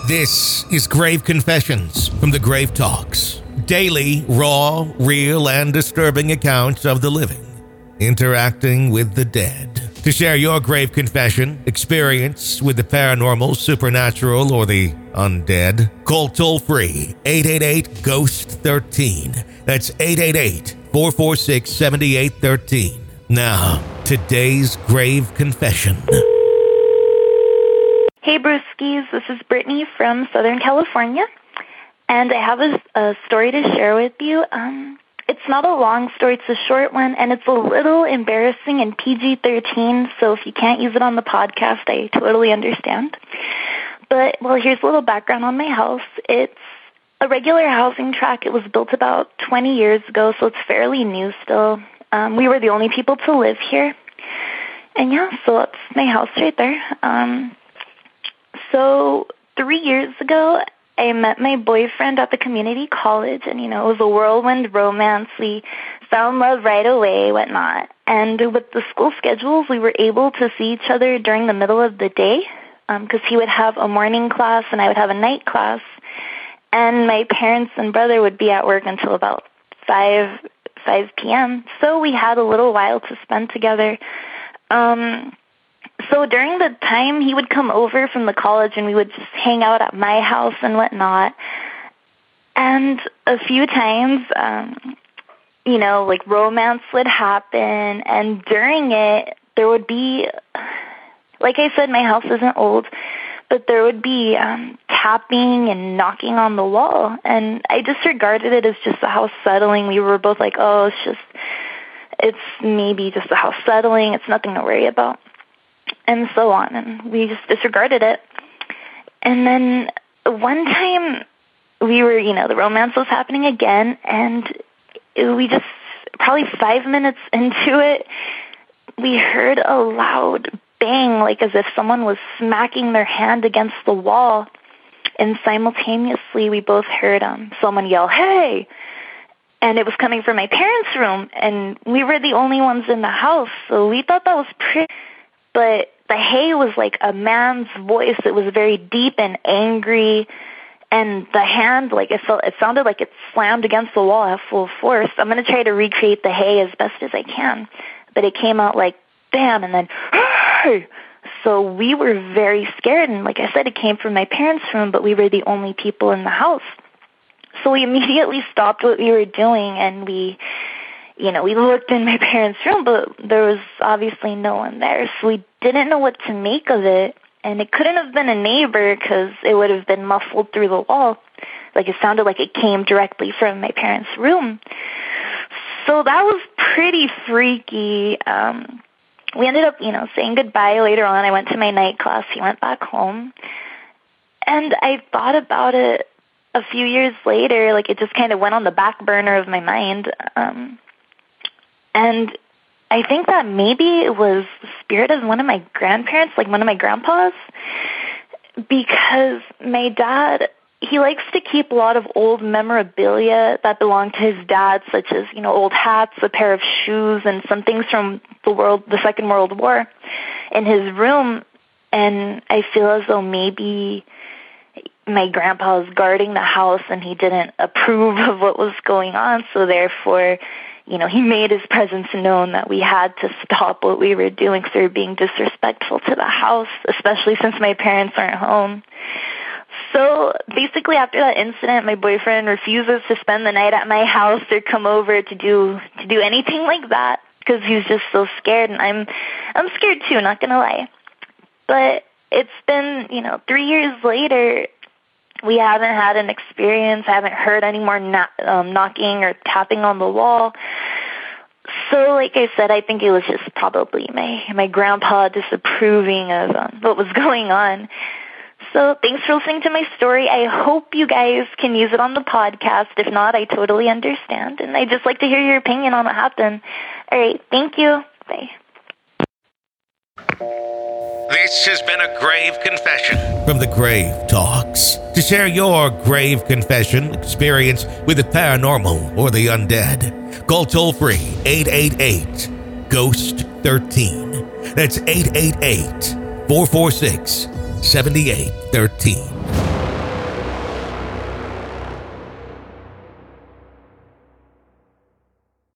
This is Grave Confessions from the Grave Talks. Daily, raw, real, and disturbing accounts of the living interacting with the dead. To share your grave confession, experience with the paranormal, supernatural, or the undead, call toll-free 888-GHOST-13. That's 888-446-7813. Now, today's grave confession. Hey, Brewskis, this is Brittany from Southern California, and I have a story to share with you. It's not a long story, it's a short one, and it's a little embarrassing and PG-13, so if you can't use it on the podcast, I totally understand. But, well, here's a little background on my house. It's a regular housing tract. It was built about 20 years ago, so it's fairly new still. We were the only people to live here. And yeah, so that's my house right there. So 3 years ago, I met my boyfriend at the community college, and, it was a whirlwind romance. We found love right away, whatnot. And with the school schedules, we were able to see each other during the middle of the day, because he would have a morning class and I would have a night class. And my parents and brother would be at work until about 5 p.m., so we had a little while to spend together. So during the time, he would come over from the college and we would just hang out at my house and whatnot. And a few times, like romance would happen. And during it, there would be, like I said, my house isn't old, but there would be tapping and knocking on the wall. And I disregarded it as just the house settling. We were both like, oh, it's maybe just the house settling. It's nothing to worry about. And so on, and we just disregarded it. And then one time we were, the romance was happening again, and we just, probably 5 minutes into it, we heard a loud bang, like as if someone was smacking their hand against the wall, and simultaneously we both heard someone yell, "Hey!" And it was coming from my parents' room, and we were the only ones in the house, so we thought that was pretty. But the hey was like a man's voice. It was very deep and angry, and the hand, it sounded like it slammed against the wall at full force. I'm going to try to recreate the hey as best as I can, but it came out like bam, and then hey! So we were very scared, and like I said, it came from my parents' room, but we were the only people in the house. So we immediately stopped what we were doing, and we looked in my parents' room, but there was obviously no one there, so we didn't know what to make of it, and it couldn't have been a neighbor because it would have been muffled through the wall. It sounded like it came directly from my parents' room. So that was pretty freaky. We ended up, saying goodbye later on. I went to my night class. He went back home, and I thought about it a few years later. It just kind of went on the back burner of my mind. And I think that maybe it was the spirit of one of my grandparents, one of my grandpas, because my dad, he likes to keep a lot of old memorabilia that belonged to his dad, such as, old hats, a pair of shoes, and some things from the Second World War in his room. And I feel as though maybe my grandpa was guarding the house and he didn't approve of what was going on, so therefore, he made his presence known that we had to stop what we were doing because we were being disrespectful to the house, especially since my parents aren't home. So basically after that incident, my boyfriend refuses to spend the night at my house or come over to do anything like that because he's just so scared, and I'm scared too, not going to lie. But it's been, 3 years later, we haven't had an experience. I haven't heard any more knocking or tapping on the wall. So, like I said, I think it was just probably my grandpa disapproving of what was going on. So thanks for listening to my story. I hope you guys can use it on the podcast. If not, I totally understand. And I'd just like to hear your opinion on what happened. All right, thank you. Bye. This has been a grave confession from the Grave Talks. To share your grave confession experience with the paranormal or the undead, call toll-free 888-GHOST-13. That's 888-446-7813.